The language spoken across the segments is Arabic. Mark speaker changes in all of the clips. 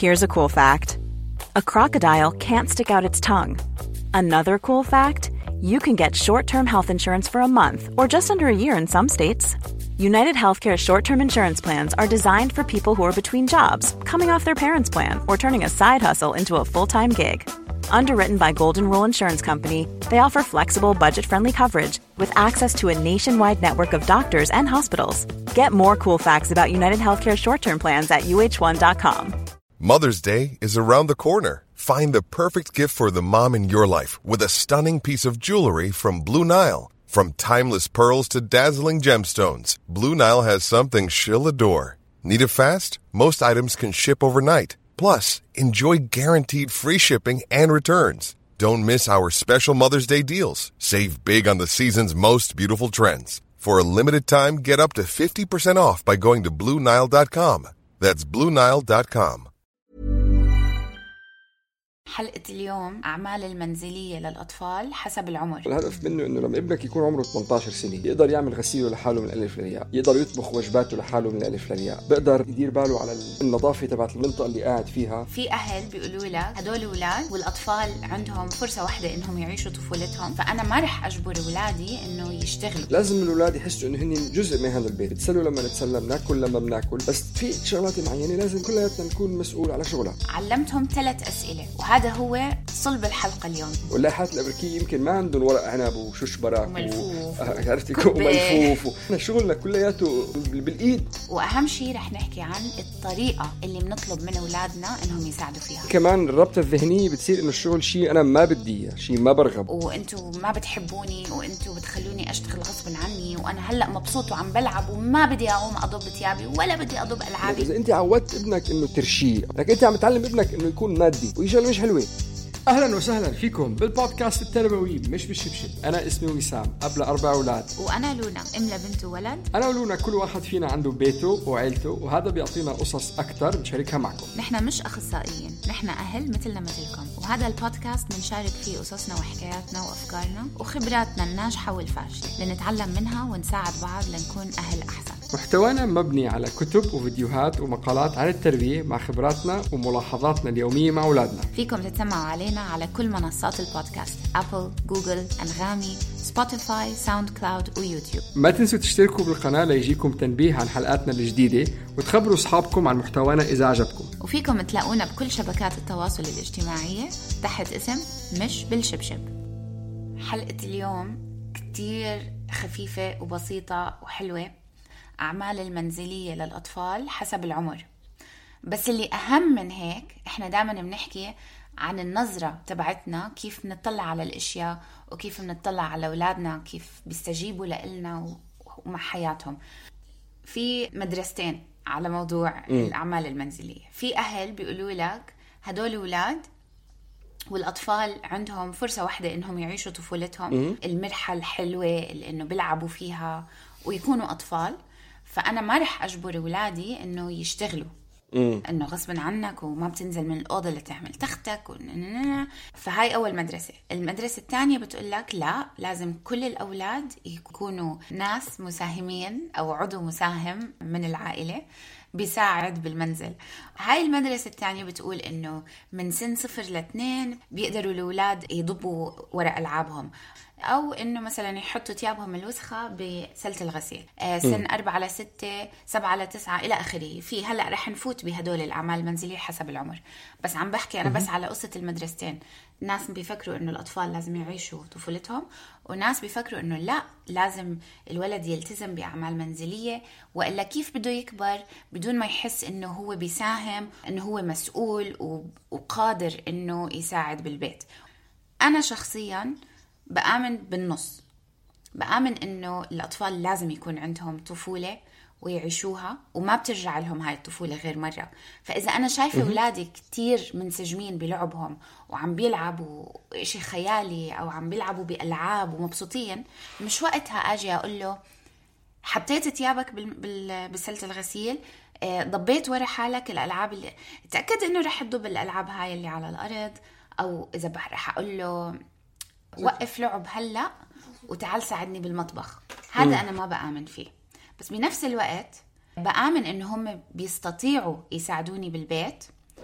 Speaker 1: Here's a cool fact. A crocodile can't stick out its tongue. Another cool fact, you can get short-term health insurance for a month or just under a year in some states. United Healthcare short-term insurance plans are designed for people who are between jobs, coming off their parents' plan, or turning a side hustle into a full-time gig. Underwritten by Golden Rule Insurance Company, they offer flexible, budget-friendly coverage with access to a nationwide network of doctors and hospitals. Get more cool facts about United Healthcare short-term plans at uh1.com.
Speaker 2: Mother's Day is around the corner. Find the perfect gift for the mom in your life with a stunning piece of jewelry from Blue Nile. From timeless pearls to dazzling gemstones, Blue Nile has something she'll adore. Need it fast? Most items can ship overnight. Plus, enjoy guaranteed free shipping and returns. Don't miss our special Mother's Day deals. Save big on the season's most beautiful trends. For a limited time, get up to 50% off by going to BlueNile.com. That's BlueNile.com.
Speaker 3: حلقة اليوم أعمال المنزلية للأطفال حسب العمر.
Speaker 4: الهدف منه إنه لما ابنك يكون عمره 18 سنة يقدر يعمل غسيله لحاله من الألف للياء، يقدر يطبخ وجباته لحاله من الألف للياء، بقدر يدير باله على النظافة تبعت المنطقة اللي قاعد فيها.
Speaker 3: في أهل بيقولوا لك هدول أولاد والأطفال عندهم فرصة واحدة إنهم يعيشوا طفولتهم، فأنا ما رح أجبر أولادي إنه يشتغلوا.
Speaker 4: لازم الأولاد يحسوا إنه هن جزء من هذا البيت، بتسلوا لما نتسلى، بناكل لما بناكل، بس في شغلات معينة لازم كلياتنا نكون مسؤول على شغلها.
Speaker 3: علمتهم 3 أسئلة وهذا هو صلب الحلقة اليوم.
Speaker 4: واللايحات الأمريكية يمكن ما عندهم ورق عنب وشوش براك
Speaker 3: وملفوف
Speaker 4: وملفوف. احنا شغلنا كلياته بالإيد.
Speaker 3: وأهم شيء رح نحكي عن الطريقة اللي بنطلب من أولادنا إنهم يساعدوا فيها.
Speaker 4: كمان الربطة الذهنية بتصير إنه الشغل شيء أنا ما بدي، شيء ما برغب،
Speaker 3: وأنتوا ما بتحبوني، وأنتوا بتخلوني أشتغل غصب عني، وأنا هلأ مبسوط وعم بلعب وما بدي أقوم أضب ثيابي ولا بدي أضب ألعابي.
Speaker 4: إذا أنت عودت ابنك إنه ترشيه، لكن أنت عم تعلم ابنك إنه يكون مادي ويشغل مش حلوة. أهلا وسهلا فيكم بالبودكاست التربوي مش بالشبشب. أنا اسمي وسام، أب ل4 أولاد.
Speaker 3: وأنا لونا، أم لبنت وولد.
Speaker 4: أنا ولونا كل واحد فينا عنده بيته وعيلته، وهذا بيعطينا قصص أكتر نشاركها معكم.
Speaker 3: نحن مش أخصائيين، نحن أهل مثلنا مثلكم، وهذا البودكاست بنشارك فيه قصصنا وحكاياتنا وأفكارنا وخبراتنا الناجحة والفاشلة لنتعلم منها ونساعد بعض لنكون أهل أحسن.
Speaker 4: محتوانا مبني على كتب وفيديوهات ومقالات عن التربية مع خبراتنا وملاحظاتنا اليومية مع أولادنا.
Speaker 3: فيكم تتسمعوا علينا على كل منصات البودكاست: أبل، جوجل، أنغامي، سبوتيفاي، ساوند كلاود ويوتيوب.
Speaker 4: ما تنسوا تشتركوا بالقناة ليجيكم تنبيه عن حلقاتنا الجديدة، وتخبروا أصحابكم عن محتوانا إذا عجبكم.
Speaker 3: وفيكم تلاقونا بكل شبكات التواصل الاجتماعية تحت اسم مش بالشبشب. حلقة اليوم كتير خفيفة وبسيطة وحلوة، أعمال المنزلية للأطفال حسب العمر. بس اللي أهم من هيك، إحنا دائما بنحكي عن النظرة تبعتنا، كيف نطلع على الأشياء وكيف نطلع على أولادنا، كيف بيستجيبوا لإلنا ومع حياتهم. في مدرستين على موضوع الأعمال المنزلية. في أهل بيقولوا لك هدول أولاد والأطفال عندهم فرصة واحدة إنهم يعيشوا طفولتهم، المرحلة الحلوة اللي إنه بيلعبوا فيها ويكونوا أطفال، فأنا ما رح أجبر أولادي إنه يشتغلوا، إنه غصبا عنك وما بتنزل من الأوضة لتعمل تختك فهاي أول مدرسة. المدرسة الثانية بتقول لك لا، لازم كل الأولاد يكونوا ناس مساهمين أو عضو مساهم من العائلة بيساعد بالمنزل. هاي المدرسة الثانية بتقول إنه من سن 0 ل2 بيقدروا الأولاد يضبوا ورق ألعابهم، أو إنه مثلا يحطوا ثيابهم الوسخة بسلة الغسيل. سن 4 ل6، 7 ل9 إلى آخره. في هلأ رح نفوت بهدول الأعمال المنزلية حسب العمر، بس عم بحكي أنا بس على قصة المدرستين. ناس بيفكروا إنه الأطفال لازم يعيشوا طفولتهم، وناس بيفكروا إنه لا، لازم الولد يلتزم بأعمال منزلية، وإلا كيف بده يكبر بدون ما يحس إنه هو بيساهم، إنه هو مسؤول وقادر إنه يساعد بالبيت. أنا شخصياً بآمن بالنص، بآمن إنه الأطفال لازم يكون عندهم طفولة ويعيشوها، وما بترجع لهم هاي الطفولة غير مرة. فإذا أنا شايفة أولادي كتير منسجمين بلعبهم وعم بيلعبوا إشي خيالي أو عم بيلعبوا بألعاب ومبسوطين، مش وقتها أجي أقول له حطيت ثيابك بسلة الغسيل، ضبيت ورا حالك الألعاب اللي تأكد إنه رح تضب الألعاب هاي اللي على الأرض، أو إذا رح أقول له وقف لعب هلأ وتعال ساعدني بالمطبخ. هذا أنا ما بآمن فيه. بس بنفس الوقت بآمن إنه هم بيستطيعوا يساعدوني بالبيت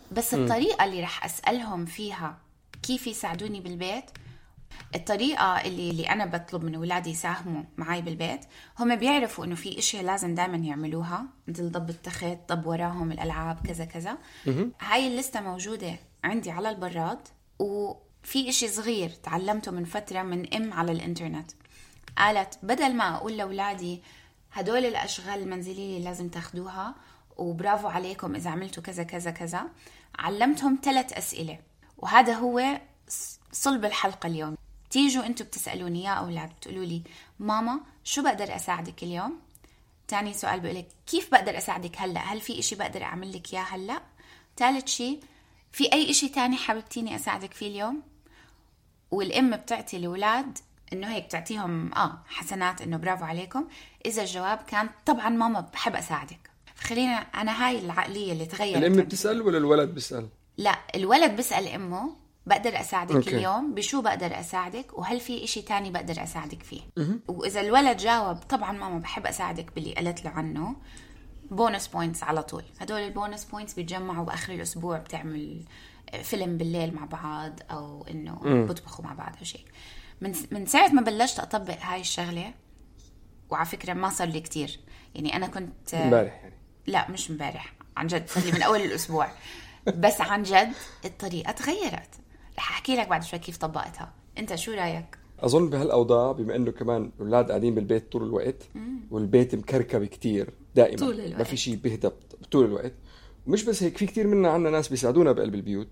Speaker 3: بس الطريقة اللي رح أسألهم فيها كيف يساعدوني بالبيت، الطريقة اللي أنا بطلب من أولادي يساهموا معي بالبيت، هم بيعرفوا إنه في إشي لازم دائما يعملوها، مثل ضب التخت، ضب وراهم الألعاب، كذا كذا. هاي الليستة موجودة عندي على البراد. وفي إشي صغير تعلمته من فترة من على الإنترنت، قالت بدل ما أقول لأولادي هدول الأشغال المنزلية اللي لازم تاخدوها وبرافو عليكم إذا عملتوا كذا كذا كذا، علمتهم 3 أسئلة. وهذا هو صلب الحلقة اليوم. تيجوا أنتوا بتسألوني يا أولاد، بتقولوا لي ماما شو بقدر أساعدك اليوم؟ تاني سؤال بقولك كيف بقدر أساعدك هلأ؟ هل في إشي بقدر أعمل لك إياه هلأ؟ ثالث شيء في أي إشي تاني حاببتيني أساعدك فيه اليوم؟ والأم بتعطي الأولاد إنه هيك تعطيهم حسنات إنه برافو عليكم إذا الجواب كان طبعا ماما بحب أساعدك. خلينا أنا هاي العقلية اللي تغيرت.
Speaker 4: الأم بتسأل ولا الولد بيسأل؟
Speaker 3: لا، الولد بيسأل أمه بقدر أساعدك
Speaker 4: أوكي.
Speaker 3: اليوم بشو بقدر أساعدك، وهل في إشي تاني بقدر أساعدك فيه. وإذا الولد جاوب طبعا ماما بحب أساعدك باللي قلت له عنه، بونس بوينتس على طول. هدول البونس بوينتس بيتجمعوا بآخر الأسبوع، بتعمل فيلم بالليل مع بعض أو إنه بطبخوا مع بعض أو شيء. من ساعة ما بلشت أطبق هاي الشغلة، وعلى فكرة ما صار لي كتير، يعني أنا كنت
Speaker 4: امبارح يعني.
Speaker 3: لا مش امبارح، عن جد صار لي من أول الأسبوع. بس عن جد الطريقة تغيرت. رح أحكي لك بعد شوي كيف طبقتها. أنت شو رأيك؟
Speaker 4: أظن بهالأوضاع بما إنه كمان الأولاد قاعدين بالبيت طول الوقت، والبيت مكركب كتير دائما،
Speaker 3: طول الوقت.
Speaker 4: ما في شيء بيهدى طول الوقت. ومش بس هيك، في كتير منا عنا ناس بيساعدونا بقلب البيوت،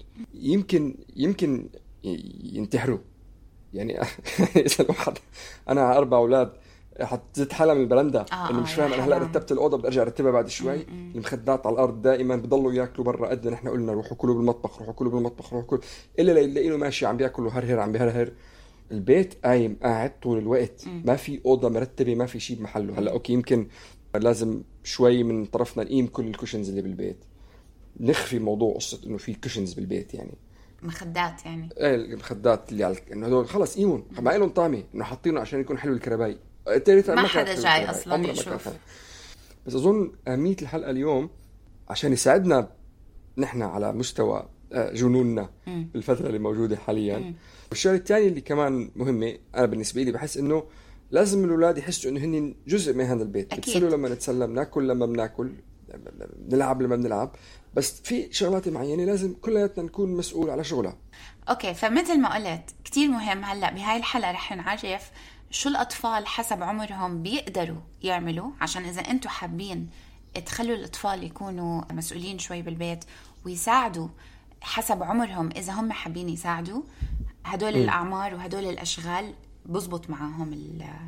Speaker 4: يمكن ينتحروا يعني. إذا الواحد أنا على 4 أولاد حتزت حالة من البرندة إنه مش فاهم، أنا هلأ رتبت الأوضة بدي أرجع أرتبها بعد شوي. المخدات على الأرض دائما بضلوا يأكلوا برا، قد نحن قلنا روحوا كلوا بالمطبخ، روحوا كلوا بالمطبخ، روحوا كلوا، إلا ليلاقينه ماشي عم بياكل وهرهر عم بيهرهر. البيت قايم قاعد طول الوقت، ما في أوضة مرتبة، ما في شيء بمحله. هلأ أوكي يمكن لازم شوي من طرفنا نقيم كل الكوشنز اللي بالبيت، نخفي موضوع قصة إنه في كوشنز بالبيت، يعني
Speaker 3: مخدات يعني.
Speaker 4: ايه المخدات اللي على إنه هدول خلص قيمون، ما لهم طعمة، إنه حاطينه عشان يكون حلو الكرباي.
Speaker 3: ما حدا جاي أصلا يشوف.
Speaker 4: بس أظن أهمية الحلقة اليوم عشان يساعدنا نحن على مستوى جنوننا بالفترة اللي موجودة حاليا. والشغلة الثانية اللي كمان مهمة أنا بالنسبة لي، بحس إنه لازم الأولاد يحسوا إنه هن جزء من هذا البيت. بتسلوا لما نتسلم، ناكل لما بناكل، نلعب لما بنلعب، بس في شغلات معينة لازم كلياتنا نكون مسؤول على شغلها.
Speaker 3: أوكي، فمثل ما قلت كتير مهم. هلأ بهاي الحلقة رح نعرف شو الأطفال حسب عمرهم بيقدروا يعملوا، عشان إذا أنتوا حابين تخلوا الأطفال يكونوا مسؤولين شوي بالبيت ويساعدوا حسب عمرهم، إذا هم حابين يساعدوا هدول الأعمار وهدول الأشغال بزبط معهم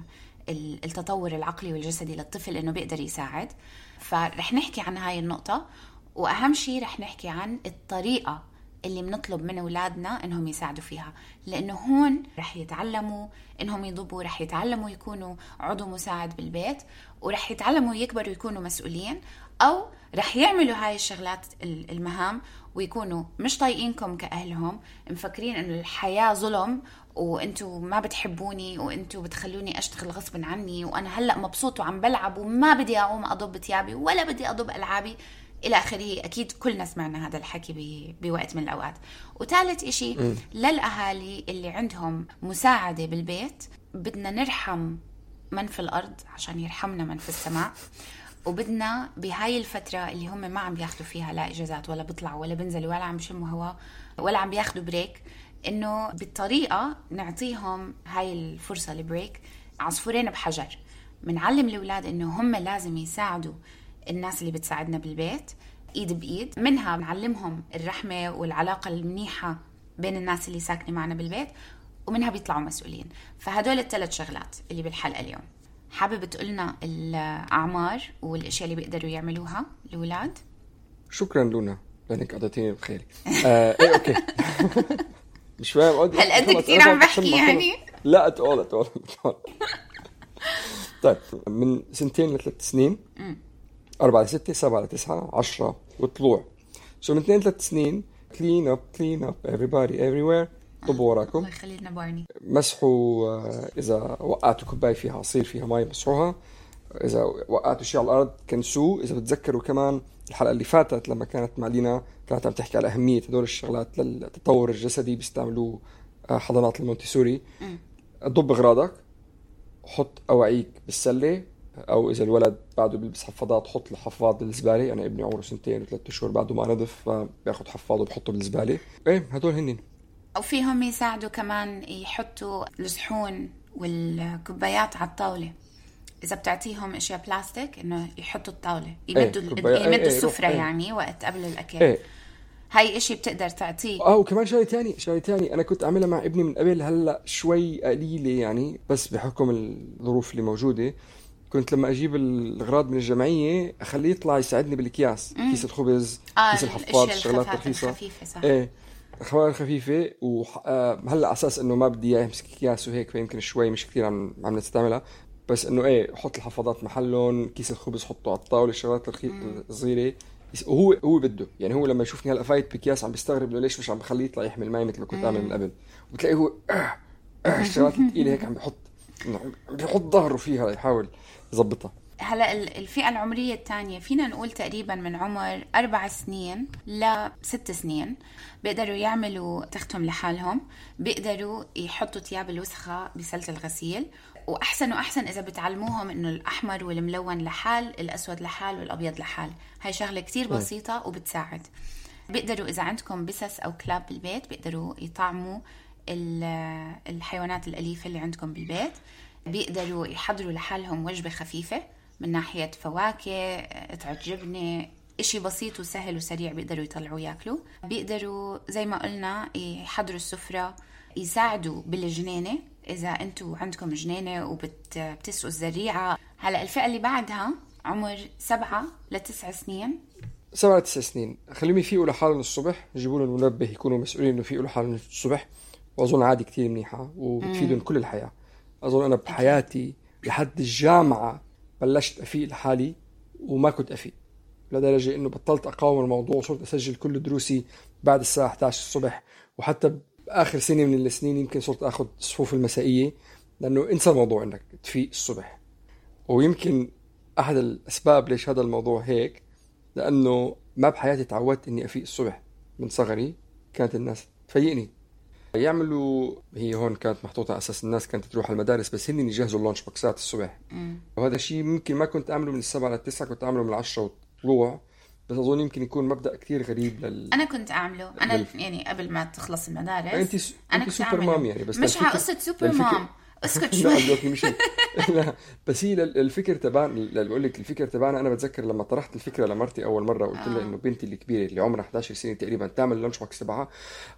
Speaker 3: التطور العقلي والجسدي للطفل إنه بيقدر يساعد. فرح نحكي عن هاي النقطة، وأهم شيء رح نحكي عن الطريقة اللي بنطلب من أولادنا إنهم يساعدوا فيها، لأنه هون رح يتعلموا إنهم يضبوا، رح يتعلموا يكونوا عضو مساعد بالبيت، ورح يتعلموا يكبروا يكونوا مسؤولين، أو رح يعملوا هاي الشغلات المهام ويكونوا مش طايقينكم كأهلهم، مفكرين إنه الحياة ظلم وإنتوا ما بتحبوني وإنتوا بتخلوني أشتغل غصب عني، وأنا هلأ مبسوط وعم بلعب وما بدي أقوم أضب ثيابي ولا بدي أضب ألعابي إلى آخره. أكيد كلنا سمعنا هذا الحكي بوقت من الأوقات. وثالث إشي للأهالي اللي عندهم مساعدة بالبيت، بدنا نرحم من في الأرض عشان يرحمنا من في السماء. وبدنا بهاي الفترة اللي هم ما عم بياخدوا فيها لا إجازات ولا بيطلعوا ولا بنزلوا ولا عم بيشموا هوا ولا عم بياخدوا بريك، إنه بالطريقة نعطيهم هاي الفرصة البريك. عصفورين بحجر، منعلم الأولاد إنه هم لازم يساعدوا الناس اللي بتساعدنا بالبيت إيد بإيد، منها بنعلمهم الرحمة والعلاقة المنيحة بين الناس اللي ساكنة معنا بالبيت، ومنها بيطلعوا مسؤولين. فهدول ال3 شغلات اللي بالحلقة اليوم. حابب تقولنا الأعمار والأشياء اللي بيقدروا يعملوها الأولاد؟
Speaker 4: شكرا لونا لأنك قضيتيني بخيري. إيه أوكي. مش فاهم
Speaker 3: هل أنت كتير عم بحكي يعني؟
Speaker 4: لا أتقول. طيب، من 2 ل3 سنين، 4 ل 6 7 ل 9 10 وطلوع. من 2 ل3 سنين clean up everybody everywhere. طبوا وراكم.
Speaker 3: الله يخلي لنا بارني.
Speaker 4: مسحوا إذا وقعتوا كوباية فيها عصير فيها ماء مسحوها. إذا وقعتوا شيء على الأرض كنسوه. إذا بتذكروا كمان الحلقة اللي فاتت لما كانت مع لينا كانت عم تحكي على أهمية هدول الشغلات للتطور الجسدي، بيستعملوه حضانات المونتيسوري. ضب أغراضك، حط أواعيك بالسلة، أو إذا الولد بعده بيلبس حفاضات حط الحفاض بالزبالة. أنا ابني عمره 2 و3 أشهر بعده ما نضف، فبياخد حفاضه بحطه بالزبالة. إيه هدول هنين.
Speaker 3: أو فيهم يساعدوا كمان يحطوا الصحون والكوبايات على الطاولة. إذا بتعطيهم أشياء بلاستيك إنه يحطوا الطاولة، يمدوا السفرة يعني وقت قبل الأكل. هاي إشي بتقدر تعطيه.
Speaker 4: وكمان شغلة تاني أنا كنت أعملها مع ابني من قبل، هلأ شوي قليلة يعني، بس بحكم الظروف اللي موجودة. كنت لما أجيب الأغراض من الجمعية أخليه يطلع يساعدني بالأكياس، كيس الخبز، كيس الحفاض، الشغلات الرخيصة الخوار الخفيفة. وهلأ أساس إنه ما بدي يمسك أكياس وهيك، فيمكن شوي مش كتير عم نستعملها، بس إنه حط الحفاضات محلهم، كيس الخبز حطه على الطاولة، الشغلات الصغيرة. وهو بده يعني، هو لما يشوفني هلا فايت بكياس عم بيستغرب انه ليش مش عم بخليه يطلع يحمل معي مثل ما كنت اعمل من قبل. وبتلاقيه هو الشغلات الثقيله هيك عم بيحط ظهره فيها يحاول يضبطها.
Speaker 3: هلا الفئه العمريه الثانيه فينا نقول تقريبا من عمر 4 سنين ل 6 سنين بيقدروا يعملوا تختهم لحالهم، بيقدروا يحطوا ثياب الوسخه بسله الغسيل. وأحسن إذا بتعلموهم إنه الأحمر والملون لحال، الأسود لحال، والأبيض لحال. هاي شغلة كتير بسيطة وبتساعد. بيقدروا إذا عندكم بسس أو كلاب بالبيت بيقدروا يطعموا الحيوانات الأليفة اللي عندكم بالبيت. بيقدروا يحضروا لحالهم وجبة خفيفة من ناحية فواكه، قطعة جبنة، إشي بسيط وسهل وسريع بيقدروا يطلعوا ياكلوا. بيقدروا زي ما قلنا يحضروا السفرة، يساعدوا بالجنينة إذا أنتوا عندكم جنينة وبتسقوا الزريعة. هلأ الفئة اللي بعدها عمر 7 ل 9 سنين.
Speaker 4: 7 ل 9 سنين خليهم يفيقوا لحالهم الصبح، يجيبوا لهم منبه يكونوا مسؤولين إنه يفيقوا لحالهم الصبح. وأظن عادي كتير منيحة وبتفيدهم كل الحياة. أظن أنا بحياتي لحد الجامعة بلشت أفيق لحالي وما كنت أفيق، لدرجة إنه بطلت أقاوم الموضوع وصرت أسجل كل دروسي بعد الساعة 11 الصبح. وحتى آخر سنة من السنين يمكن صرت أخذ الصفوف المسائية، لأنه انسى الموضوع إنك تفيق الصبح. ويمكن أحد الأسباب ليش هذا الموضوع هيك، لأنه ما بحياتي تعودت إني أفيق الصبح. من صغري كانت الناس تفيقني يعملوا، هي هون كانت محطوطة على أساس الناس كانت تروح المدارس بس هن يجهزوا اللانش بوكسات الصبح. وهذا الشيء ممكن ما كنت أعمله من 7 ل 9، كنت أعمله من 10 وطلوع. بس أظن يمكن يكون مبدأ كتير غريب
Speaker 3: أنا كنت أعمله يعني قبل ما تخلص المدارس.
Speaker 4: أنا كنت سوبر مام يعني، بس
Speaker 3: مش قصة سوبر مام، اسكت شوي.
Speaker 4: لا بس هي الفكر تبعنا، بقول لك الفكر تبعنا. أنا بتذكر لما طرحت الفكرة لمرتي أول مرة قلت لها إنه بنتي الكبيرة اللي عمرها 11 سنة تقريبا تعمل لانش بوكس تبعها.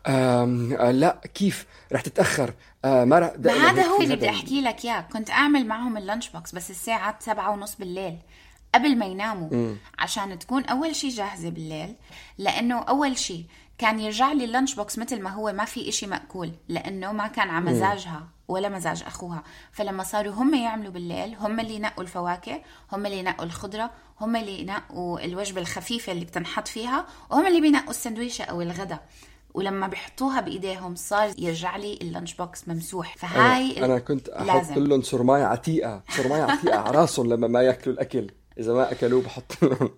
Speaker 4: لا كيف رح تتأخر؟ ما
Speaker 3: هذا هو اللي بدي أحكي لك إياه. كنت أعمل معهم اللانش بوكس بس الساعة 7:30 بالليل قبل ما يناموا، عشان تكون أول شي جاهزة بالليل. لأنه أول شي كان يرجع لي اللانش بوكس مثل ما هو، ما في إشي مأكول، لأنه ما كان على مزاجها ولا مزاج أخوها. فلما صاروا هم يعملوا بالليل، هم اللي ينقوا الفواكه، هم اللي ينقوا الخضرة، هم اللي ينقوا الوجبة الخفيفة اللي بتنحط فيها، وهم اللي بينقوا السندويشة أو الغداء. ولما بيحطوها بإيديهم صار يرجع لي اللانش بوكس ممسوح. فهاي
Speaker 4: أنا كنت أحط لهم سرماية عتيقة على راسهم لما ما يأكلوا الأكل. إذا ما أكلوه بحط لهم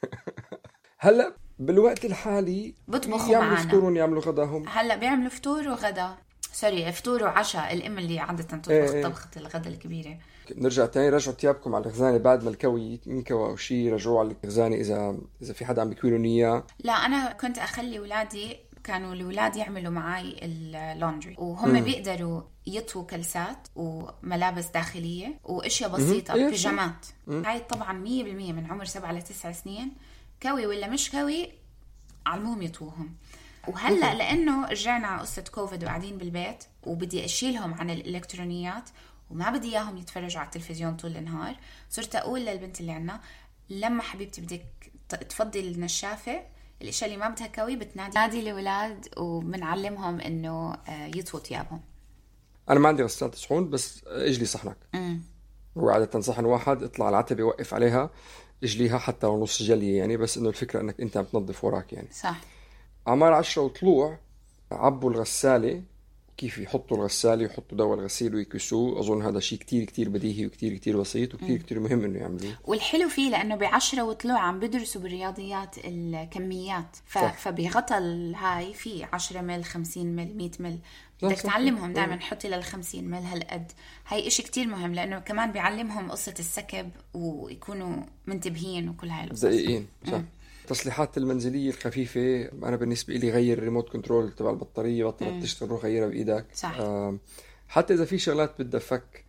Speaker 4: هلأ بالوقت الحالي
Speaker 3: بطبخوا معنا،
Speaker 4: فطورهم يعملوا غداهم.
Speaker 3: هلأ بيعملوا فطور وغدا، فطور وعشاء. الأم اللي عادة تطبخ طبخة الغدا الكبيرة.
Speaker 4: نرجع تاني، رجعوا تيابكم على الخزانة بعد ما الكوي ينكوى أو شيء، رجعوا على الخزانة إذا في حدا عم بيكويلون إياه.
Speaker 3: لا أنا كنت أخلي ولادي، كانوا الولاد يعملوا معي اللوندري، وهم بيقدروا يطووا كلسات وملابس داخلية واشياء بسيطة، بيجامات. هاي طبعا 100% من عمر 7 ل 9 سنين، كوي ولا مش كوي علموهم يطوهم. وهلأ لأنه رجعنا على قصة كوفيد وقاعدين بالبيت وبدي أشيلهم عن الإلكترونيات وما بدي إياهم يتفرجوا على التلفزيون طول النهار، صرت أقول للبنت اللي عنا لما حبيبتي بدك تفضي النشافة، الاشياء اللي ما بدها كوي بتنادي الاولاد وبنعلمهم انه يطووا ثيابهم.
Speaker 4: انا ما عندي غسالة صحون، بس اجلي صحنك. هو عادة صحن واحد، اطلع على العتبة وقف عليها اجليها حتى لو نص جلية يعني، بس انه الفكرة انك انت عم تنظف وراك يعني.
Speaker 3: صح.
Speaker 4: عمار 10 وطلوع عبوا الغسالة كيف يحطوا الغسالة ويحطوا دواء الغسيل ويكسوه. أظن هذا شيء كتير كتير بديهي وكتير كتير بسيط وكتير كتير مهم إنه يعملوه.
Speaker 3: والحلو فيه لأنه ب10 وطلوع عم بدرسوا بالرياضيات الكميات، فبغطى هاي في 10 مل 50 مل 100 مل بدك تعلمهم دائما حطي لل50 مل هالقد. هاي إشي كتير مهم لأنه كمان بيعلمهم قصة السكب ويكونوا منتبهين وكل هاي القصص.
Speaker 4: دقيقين صح. التصليحات المنزلية الخفيفة أنا بالنسبة لي غير الريموت كنترول تبع البطارية، بطلت تشتغل روح غيرها بإيدك.
Speaker 3: صح.
Speaker 4: حتى إذا في شغلات بدها فك،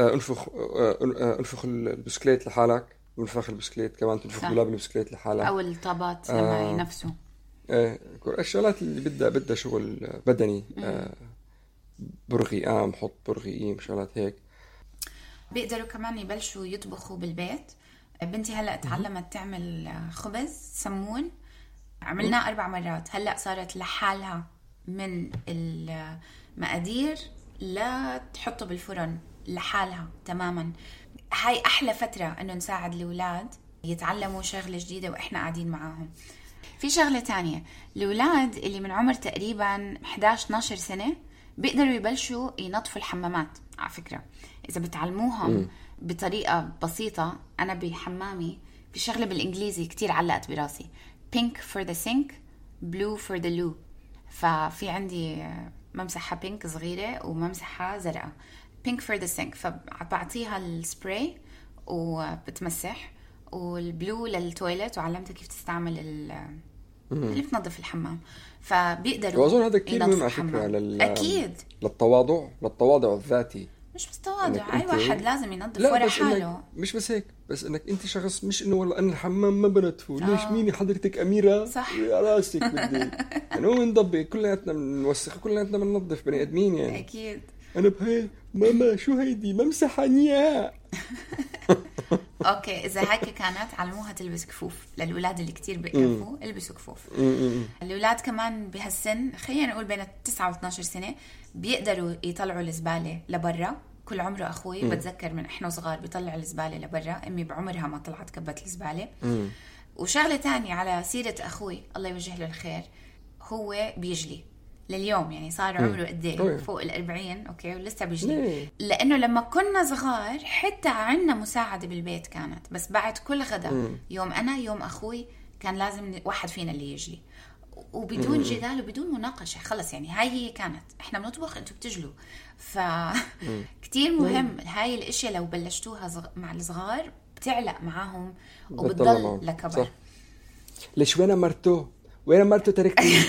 Speaker 4: انفخ البسكليت لحالك، وانفخ البسكليت كمان تنفخ دولاب البسكليت لحالك،
Speaker 3: أو الطابات لما ينفسوا.
Speaker 4: الشغلات اللي بدها شغل بدني، برغي قام حط برغي قيم شغلات هيك.
Speaker 3: بيقدروا كمان يبلشوا يطبخوا بالبيت. بنتي هلأ تعلمت تعمل خبز سمون، عملناه 4 مرات. هلأ صارت لحالها من المقادير لا تحطه بالفرن لحالها تماما. هاي أحلى فترة أنه نساعد الأولاد يتعلموا شغلة جديدة وإحنا قاعدين معاهم. في شغلة تانية، الأولاد اللي من عمر تقريبا 11-12 سنة بيقدروا يبلشوا ينظفوا الحمامات. على فكرة إذا بتعلموهم بطريقة بسيطة، أنا بحمامي في شغلة بالإنجليزي كتير علقت براسي، pink for the sink blue for the loo. ففي عندي ممسحة بينك صغيرة وممسحة زرقاء. pink for the sink فبعطيها السبراي وبتمسح، والبلو للتويلت، وعلمتها كيف تستعمل اللي بتنظف الحمام. فبيقدروا.
Speaker 4: وأظن هذا كتير مهم على فكرة
Speaker 3: أكيد
Speaker 4: للتواضع الذاتي.
Speaker 3: مش بس تواضع، أي واحد لازم ينظف ورا حاله.
Speaker 4: مش بس هيك، بس انك انت شخص، مش انه والله انا الحمام ما بنظفه. ليش ميني حضرتك اميره؟
Speaker 3: صح.
Speaker 4: يا راسك بدي يعني هو نضبي كلياتنا بنوسخ، كلياتنا بننظف بني ادمين يعني.
Speaker 3: اكيد.
Speaker 4: انا بهي ماما شو هيدي ممسحه نيا.
Speaker 3: اوكي، اذا هيك كانت علموها تلبس كفوف للاولاد اللي كتير بيكفوا، البسوا كفوف. الاولاد كمان بهالسن، خلينا نقول بين 9 و12 سنه، بيقدروا يطلعوا الزباله لبرا. كل عمره اخوي بتذكر من احنا صغار بيطلع الزباله لبرا، امي بعمرها ما طلعت كبت الزباله. وشغله تانية على سيره اخوي الله يوجه له الخير، هو بيجلي لليوم، يعني صار عمره قد ايه؟ فوق 40. اوكي، ولسه بيجلي. لانه لما كنا صغار حتى عنا مساعده بالبيت كانت، بس بعد كل غدا يوم انا يوم اخوي كان لازم واحد فينا اللي يجلي، وبدون جدال وبدون مناقشه. خلص يعني هاي هي كانت، احنا بنطبخ انتوا بتجلوا. فكتير مهم هاي الاشياء لو بلشتوها مع الصغار بتعلق معاهم وبتضل لكبر.
Speaker 4: ليش وين مرته تركتني؟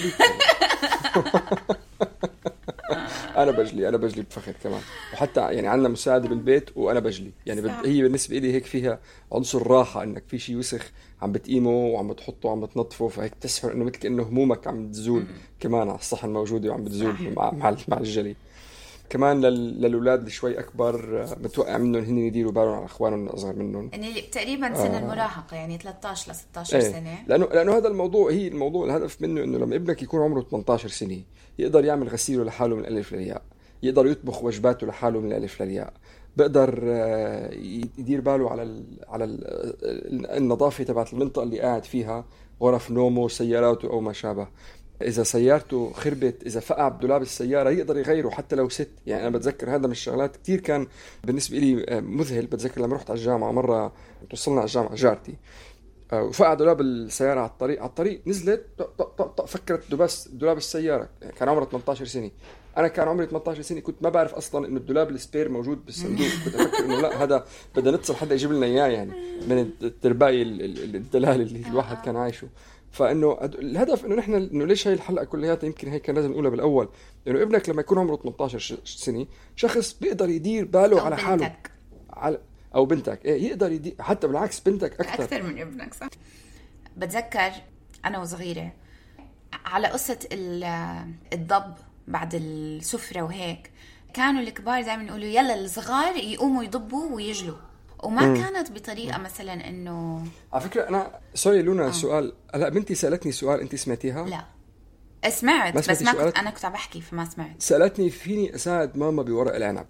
Speaker 4: انا بجلي بفخر كمان. وحتى يعني عندنا مساعده بالبيت وانا بجلي يعني هي بالنسبه لي هيك فيها عنصر راحه، انك في شيء وسخ عم بتقيمه وعم بتحطه وعم بتنظفه، فهيك تسحر انه مثل كانه همومك عم تزول كمان على الصحن موجوده وعم بتزول مع الجلي. كمان للأولاد اللي شوي أكبر بتوقع منهم هن يديروا بالهم على أخوانهم الأصغر منهم،
Speaker 3: يعني تقريبا سن المراهقة، يعني 13 ل 16 سنة.
Speaker 4: لأنه هذا الموضوع، هي الموضوع الهدف منه إنه لما ابنك يكون عمره 18 سنة يقدر يعمل غسيله لحاله من الألف للياء، يقدر يطبخ وجباته لحاله من الألف للياء، بقدر يدير باله على النظافة تبعت المنطقة اللي قاعد فيها، غرف نومه، سياراته أو ما شابه. إذا سيارته خربت، إذا فقع بدولاب السيارة يقدر يغيره حتى لو ست. يعني أنا بتذكر هذا من الشغلات كتير كان بالنسبة لي مذهل. بتذكر لما رحت على الجامعة مرة، توصلنا على الجامعة جارتي وفقع دولاب السيارة على الطريق نزلت فكرت دولاب السيارة. كان عمرها 18 سنة، أنا كان عمري 18 سنة، كنت ما بعرف أصلاً إنه الدولاب السبير موجود بالصندوق. كنت أفكر إنه لا، هذا بدنا نتصل حدا يجيب لنا إياه، يعني من الترباية الدلال اللي الواحد كان عايشه. فانه الهدف انه نحن انه ليش هاي الحلقه كلياتها يمكن هيك كان لازم نقولها بالاول، انه ابنك لما يكون عمره 18 سنه شخص بيقدر يدير باله على حاله، او بنتك يقدر يدير، حتى بالعكس بنتك اكثر
Speaker 3: من ابنك. صح. بتذكر انا وصغيره على قصه الضب بعد السفره وهيك، كانوا الكبار دائما يقولوا يلا الصغار يقوموا يضبوا ويجلوا، وما كانت بطريقة مثلا إنه. على
Speaker 4: فكرة أنا سوري لونا سؤال، هلا بنتي سألتني سؤال، أنت سمعتيها؟
Speaker 3: لا سمعت، بس ما كنت أنا كنت عم بحكي فما سمعت.
Speaker 4: سألتني فيني أساعد ماما بورق العنب.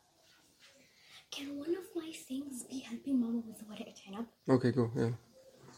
Speaker 5: Can one of my things be helping mama with ورقة عنب?
Speaker 4: Okay, go. Yeah.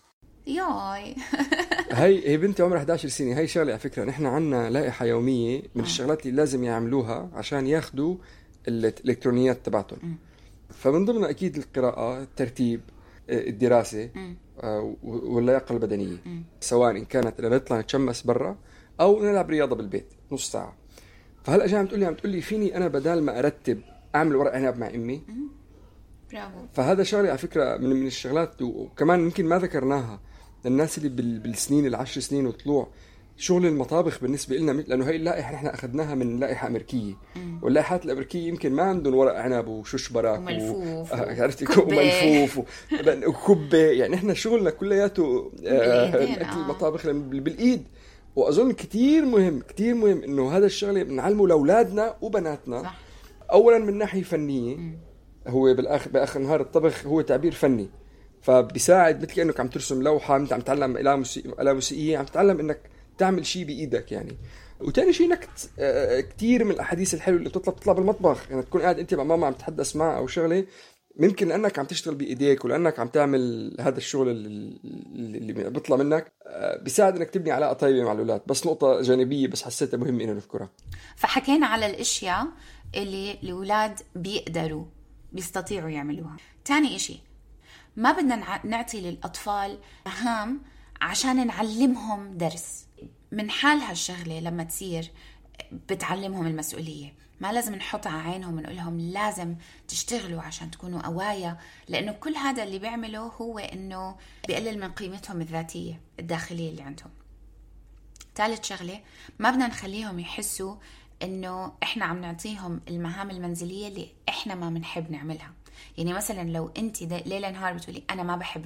Speaker 3: ياي
Speaker 4: هي بنتي عمرها 11 سنة. هي شغلة على فكرة، نحن عنا لائحة يومية من الشغلات اللي لازم يعملوها عشان ياخدوا الإلكترونيات تبعتهم. فمن ضمن أكيد القراءة، الترتيب، الدراسة، واللياقة البدنية، سواء إن كانت نطلع نتشمس برا أو نلعب رياضة بالبيت نص ساعة. فهلأ جاي عم تقول لي فيني أنا بدال ما أرتب أعمل ورق عنب مع أمي.
Speaker 3: برافو.
Speaker 4: فهذا شغلة على فكرة من الشغلات. وكمان يمكن ما ذكرناها للناس اللي بالسنين 10 سنين وطلوع، شغل المطابخ بالنسبة لنا، لأنه هاي اللائحة نحن أخذناها من لائحة أمريكية. واللائحات الأمريكية يمكن ما عندهم ورق عنب وششبرك
Speaker 3: وملفوف
Speaker 4: وملفوف وكبة. يعني نحن شغلنا كلياته أكل المطابخ بالإيد. وأظن كتير مهم إنه هذا الشغلة بنعلمه لأولادنا وبناتنا. صح. أولا من ناحية فنية، هو بآخر نهار الطبخ هو تعبير فني، فبيساعد مثل كأنك عم ترسم لوحة، انت عم تتعلم آلة موسيقية، عم تتعلم انك تعمل شيء بإيدك يعني. وتاني شيء انك كتير من الأحاديث الحلوة اللي بتطلع بالمطبخ، يعني تكون قاعد انت مع ماما عم تتحدث معها او شغلة، ممكن لأنك عم تشتغل بإيديك ولأنك عم تعمل هذا الشغل اللي بيطلع منك، بيساعد انك تبني علاقة طيبة مع الأولاد. بس نقطة جانبية بس حسيتها مهم إنه نذكرها.
Speaker 3: فحكينا على الأشياء اللي الأولاد بيستطيعوا يعملوها. تاني إشي، ما بدنا نعطي للأطفال مهام عشان نعلمهم درس. من حال هالشغلة لما تصير بتعلمهم المسؤولية، ما لازم نحط على عينهم ونقول لهم لازم تشتغلوا عشان تكونوا قوايا، لأنه كل هذا اللي بيعمله هو إنه بيقلل من قيمتهم الذاتية الداخلية اللي عندهم. ثالث شغلة، ما بدنا نخليهم يحسوا إنه إحنا عم نعطيهم المهام المنزلية اللي إحنا ما بنحب نعملها. يعني مثلا لو أنت ليلة نهار بتقولي أنا ما بحب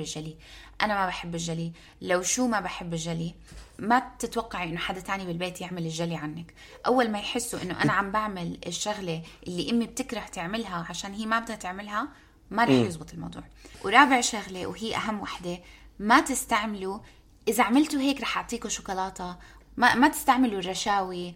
Speaker 3: الجلي، لو شو ما بحب الجلي، ما تتوقعي إنه حدا تاني بالبيت يعمل الجلي عنك. أول ما يحسوا إنه أنا عم بعمل الشغلة اللي أمي بتكره تعملها عشان هي ما بدها تعملها، ما رح يزبط الموضوع. ورابع شغلة وهي أهم وحدة، ما تستعملوا إذا عملتوا هيك رح أعطيكم شوكولاتة. ما تستعملوا الرشاوي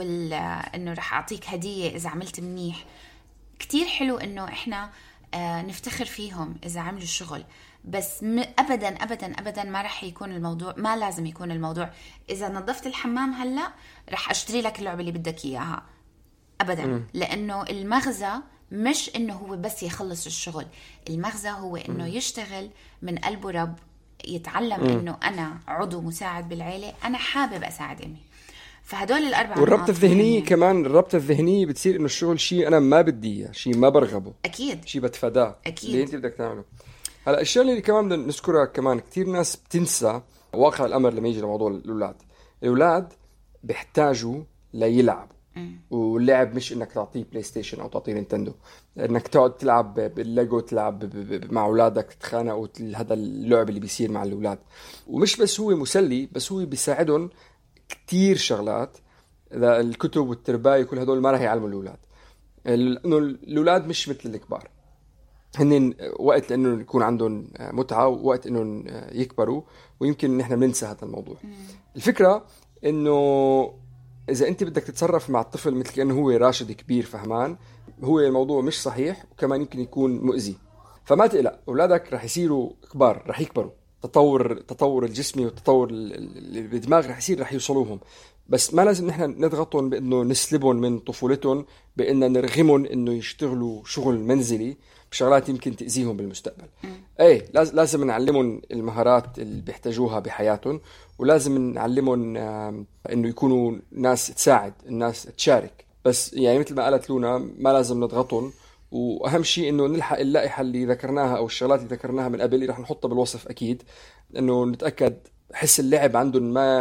Speaker 3: إنه رح أعطيك هدية إذا عملت منيح. كتير حلو إنه إحنا نفتخر فيهم إذا عملوا الشغل، بس أبدا أبدا أبدا ما رح يكون الموضوع، ما لازم يكون الموضوع إذا نظفت الحمام هلأ رح أشتري لك اللعبة اللي بدك إياها أبدا. لأنه المغزى مش إنه هو بس يخلص الشغل، المغزى هو إنه يشتغل من قلبه رب، يتعلم إنه أنا عضو مساعد بالعيلة، أنا حابب أساعد أمي. فهدول الأربعة.
Speaker 4: والربط الذهني كمان، الربط الذهني بتصير إنه الشغل شيء أنا ما بدي إياه، شيء ما برغبه،
Speaker 3: أكيد
Speaker 4: شيء بتفاداه،
Speaker 3: أكيد
Speaker 4: اللي أنت بدك تعمله. هلا الشيء اللي كمان بدنا نذكرها كمان، كتير ناس بتنسى واقع الأمر لما يجي لموضوع الأولاد بيحتاجوا ليلعبوا. واللعب مش إنك تعطيه بلاي ستيشن أو تعطيه نينتندو، إنك تقعد تلعب بالليجو، تلعب مع أولادك، تخانقوا، هذا اللعب اللي بيصير مع الأولاد. ومش بس هو مسلي، بس هو بيساعدهم كتير شغلات. إذا الكتب والترباية كل هدول ما راح يعلموا الأولاد، إنه الأولاد مش مثل الكبار، هن وقت لأنه يكون عندهم متعة، ووقت إنه يكبروا، ويمكن نحن بننسى هذا الموضوع. الفكرة إنه إذا أنت بدك تتصرف مع الطفل مثل كأنه هو راشد كبير فهمان، هو الموضوع مش صحيح، وكمان يمكن يكون مؤذي. فما تقلق، أولادك رح يصيروا كبار، رح يكبروا، تطور الجسمي والتطور الدماغ رح يوصلوهم. بس ما لازم نحن نضغطهم بأنه نسلبهم من طفولتهم، بأننا نرغمهم أنه يشتغلوا شغل منزلي بشغلات يمكن تأذيهم بالمستقبل. ايه لازم نعلمهم المهارات اللي بيحتاجوها بحياتهم، ولازم نعلمهم انه يكونوا ناس تساعد، الناس تشارك. بس يعني مثل ما قالت لونا، ما لازم نضغطهم. واهم شيء انه نلحق اللائحة اللي ذكرناها او الشغلات اللي ذكرناها من قبل، اللي رح نحطها بالوصف اكيد، انه نتأكد حس اللعب عندهم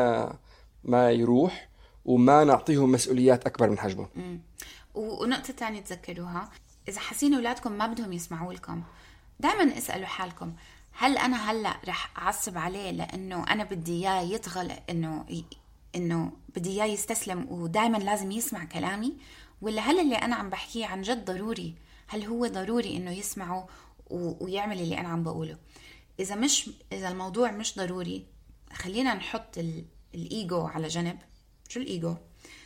Speaker 4: ما يروح، وما نعطيهم مسؤوليات اكبر من حجمهم.
Speaker 3: ونقطة تانية تذكروها، إذا حاسين أولادكم ما بدهم يسمعوا لكم، دائما اسألوا حالكم، هل أنا هلأ رح أعصب عليه لأنه أنا بدي إياه يتغل، إنه بدي إياه يستسلم ودائما لازم يسمع كلامي، ولا هل اللي أنا عم بحكيه عن جد ضروري؟ هل هو ضروري إنه يسمعه ويعمل اللي أنا عم بقوله؟ إذا الموضوع مش ضروري، خلينا نحط الإيجو على جنب. شو الإيجو؟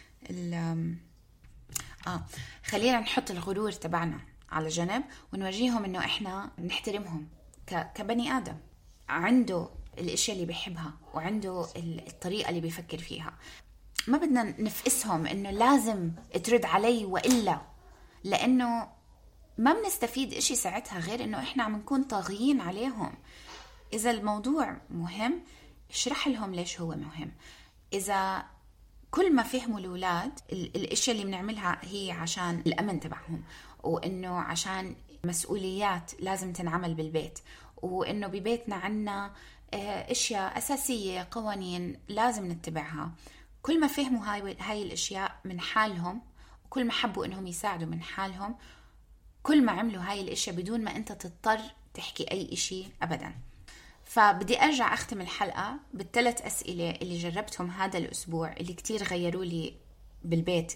Speaker 3: خلينا نحط الغرور تبعنا على جنب، ونورجيهم انه احنا نحترمهم كبني ادم عنده الاشياء اللي بيحبها وعنده الطريقة اللي بيفكر فيها. ما بدنا نفقسهم انه لازم ترد علي وإلا، لانه ما بنستفيد اشي ساعتها غير انه احنا عم نكون طاغيين عليهم. اذا الموضوع مهم اشرح لهم ليش هو مهم. اذا كل ما فهموا الأولاد الاشياء اللي بنعملها هي عشان الامن تبعهم، وانه عشان مسؤوليات لازم تنعمل بالبيت، وانه ببيتنا عنا اشياء اساسية قوانين لازم نتبعها، كل ما فهموا هاي الاشياء من حالهم، وكل ما حبوا انهم يساعدوا من حالهم، كل ما عملوا هاي الاشياء بدون ما انت تضطر تحكي اي اشي ابدا. فبدي ارجع اختم الحلقة بالثلاث اسئلة اللي جربتهم هذا الاسبوع، اللي كتير غيروا لي بالبيت،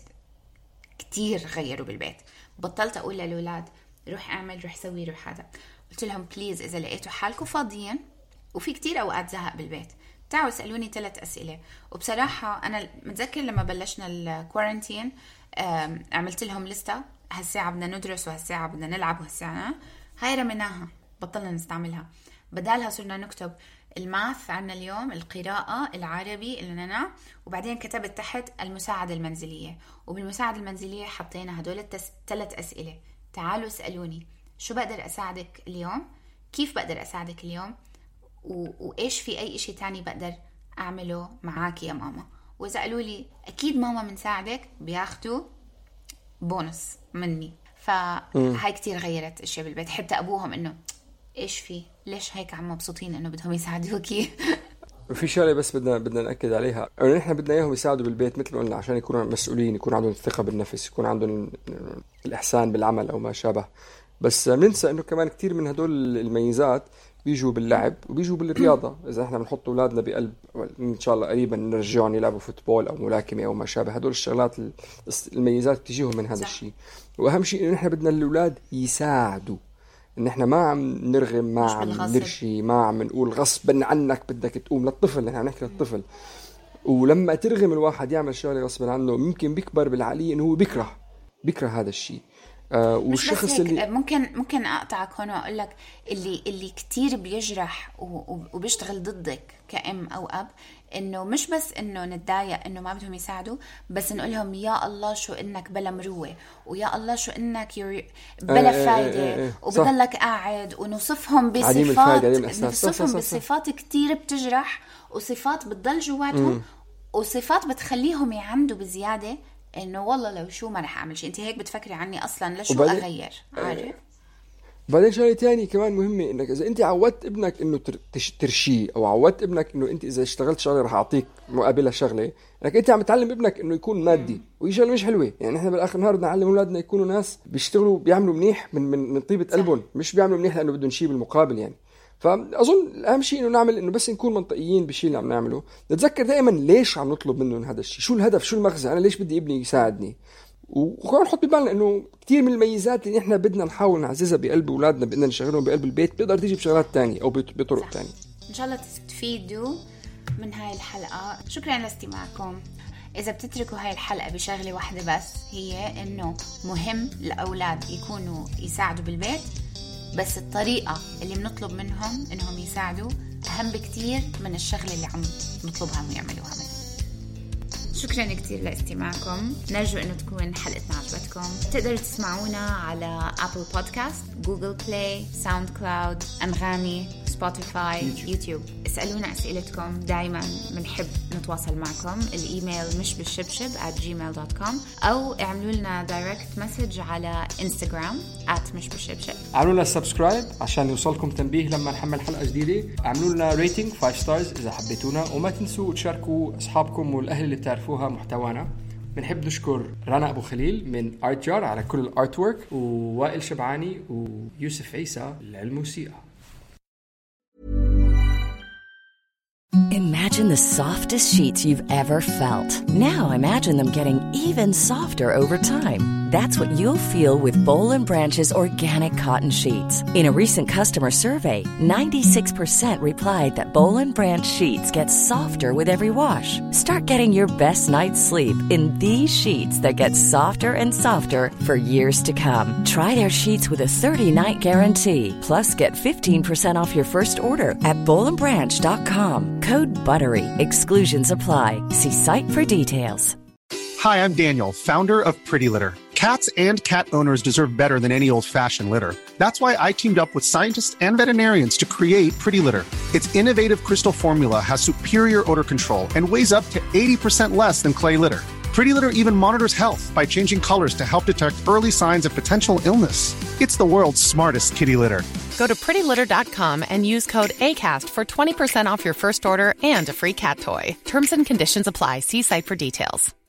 Speaker 3: كتير غيروا بالبيت. بطلت اقول للأولاد روح اعمل، روح سوي، روح هذا. قلت لهم بليز اذا لقيتوا حالكم فاضيين وفي كتير اوقات زهق بالبيت، تعالوا اسألوني 3 أسئلة. وبصراحة أنا متذكر لما بلشنا الكوارنتين عملت لهم لستة، هالساعة بدنا ندرس وهالساعة بدنا نلعب وهالساعة هاي رميناها، بطلنا نستعملها. بدالها صرنا نكتب الماث عنا اليوم، القراءة، العربي، لنا، وبعدين كتبت تحت المساعدة المنزلية. وبالمساعدة المنزلية حطينا هدول 3 أسئلة. تعالوا اسألوني شو بقدر أساعدك اليوم، كيف بقدر أساعدك اليوم، وإيش في أي إشي تاني بقدر أعمله معاك يا ماما. وإذا قالوا لي أكيد ماما منساعدك، بياخدوا بونص مني. فهاي كتير غيرت الشيء بالبيت. حتى أبوهم إنه إيش في، ليش هيك عم مبسوطين إنه بدهم يساعدوكي.
Speaker 4: وفي شغله بس بدنا نأكد عليها، إنه نحن بدنا إياهم يساعدوا بالبيت مثل ما قلنا عشان يكونوا مسؤولين، يكون عندهم الثقة بالنفس، يكون عندهم الإحسان بالعمل أو ما شابه. بس بننسى إنه كمان كتير من هدول الميزات بيجوا باللعب وبيجوا بالرياضة. إذا إحنا بنحط أولادنا بقلب إن شاء الله قريبا نرجعهم يلعبوا فوتبول أو ملاكمة أو ما شابه، هدول الشغلات الميزات بتجيهم من هذا الشيء. وأهم شيء إنه نحن بدنا الأولاد يساعدوا، إن إحنا ما عم نرغم، ما عم نرشي، ما عم نقول غصبا عنك بدك تقوم. للطفل نحن نحكي للطفل. ولما ترغم الواحد يعمل شغله غصبا عنه ممكن بيكبر بالعقلية إنه هو بيكره هذا الشيء. والشخص اللي
Speaker 3: ممكن اقطعك هون واقول لك اللي كتير بيجرح وبيشتغل ضدك كأم او اب، انه مش بس انه نتضايق انه ما بدهم يساعدوا، بس نقول لهم يا الله شو انك بلا مروه، ويا الله شو انك بلا فايده، وبضلك قاعد، ونوصفهم بصفات كتير بتجرح، وصفات بتضل جواتهم، وصفات بتخليهم يعندوا بزياده انه والله لو شو ما رح اعمل شيء، انت هيك بتفكري عني اصلا، لشو اغير؟ عارف.
Speaker 4: بعدين شغله تاني كمان مهمه، انك اذا انت عودت ابنك انه ترشيه، او عودت ابنك انه انت اذا اشتغلت شغله رح اعطيك مقابلها شغله، انك انت عم تعلم ابنك انه يكون مادي، وهي شغله مش حلوه. يعني احنا بالاخر النهار بدنا نعلم اولادنا يكونوا ناس بيشتغلوا بيعملوا منيح من طيبه قلبهم، مش بيعملوا منيح لانه بدهم شيء بالمقابل. يعني فاظن اهم شيء انه نعمل انه بس نكون منطقيين بالشيء اللي عم نعمله، نتذكر دائما ليش عم نطلب منه من هذا الشيء، شو الهدف، شو المغزى، انا ليش بدي ابني يساعدني. وكمان نحط ببالنا انه كثير من الميزات اللي احنا بدنا نحاول نعززها بقلب اولادنا، بدنا نشغلهم بقلب البيت، بتقدر تيجي بشغلات تانية او بطرق تانية.
Speaker 3: ان شاء الله تستفيدوا من هاي الحلقه. شكرا لاستماعكم. إذا بتتركوا هاي الحلقة بشغلة واحدة بس، هي إنه مهم الأولاد يكونوا يساعدوا بالبيت، بس الطريقة اللي بنطلب منهم إنهم يساعدوا أهم بكتير من الشغلة اللي عم نطلبها ويعملوها منهم. شكرا كتير لاستماعكم. نرجو إنه تكون حلقتنا عجبتكم. تقدروا تسمعونا على أبل بودكاست، جوجل بلاي، ساوند كلاود، أنغامي، سبوتيفاي، يوتيوب. اسألونا أسئلتكم، دايما بنحب نتواصل معكم. الإيميل mishbishibshib@gmail.com، أو اعملوا لنا دايركت مسج على إنستغرام @mishbishibshib.
Speaker 4: اعملوا لنا سبسكرايب عشان يوصلكم تنبيه لما نحمل حلقة جديدة. اعملوا لنا ريتنج 5 ستارز إذا حبيتونا، وما تنسوا تشاركوا أصحابكم والأهل اللي بتعرفوها محتوانا. بنحب نشكر رنا أبو خليل من Art Jar على كل الارت وورك، ووائل شبعاني ويوسف عيسى للعلم والموسيقى.
Speaker 5: Imagine the softest sheets you've ever felt. Now imagine them getting even softer over time. That's what you'll feel with Boll & Branch's organic cotton sheets. In a recent customer survey, 96% replied that Boll & Branch sheets get softer with every wash. Start getting your best night's sleep in these sheets that get softer and softer for years to come. Try their sheets with a 30-night guarantee. Plus, get 15% off your first order at bollandbranch.com. Code BUTTERY. Exclusions apply. See site for details.
Speaker 6: Hi, I'm Daniel, founder of Pretty Litter. Cats and cat owners deserve better than any old-fashioned litter. That's why I teamed up with scientists and veterinarians to create Pretty Litter. Its innovative crystal formula has superior odor control and weighs up to 80% less than clay litter. Pretty Litter even monitors health by changing colors to help detect early signs of potential illness. It's the world's smartest kitty litter.
Speaker 7: Go to prettylitter.com and use code ACAST for 20% off your first order and a free cat toy. Terms and conditions apply. See site for details.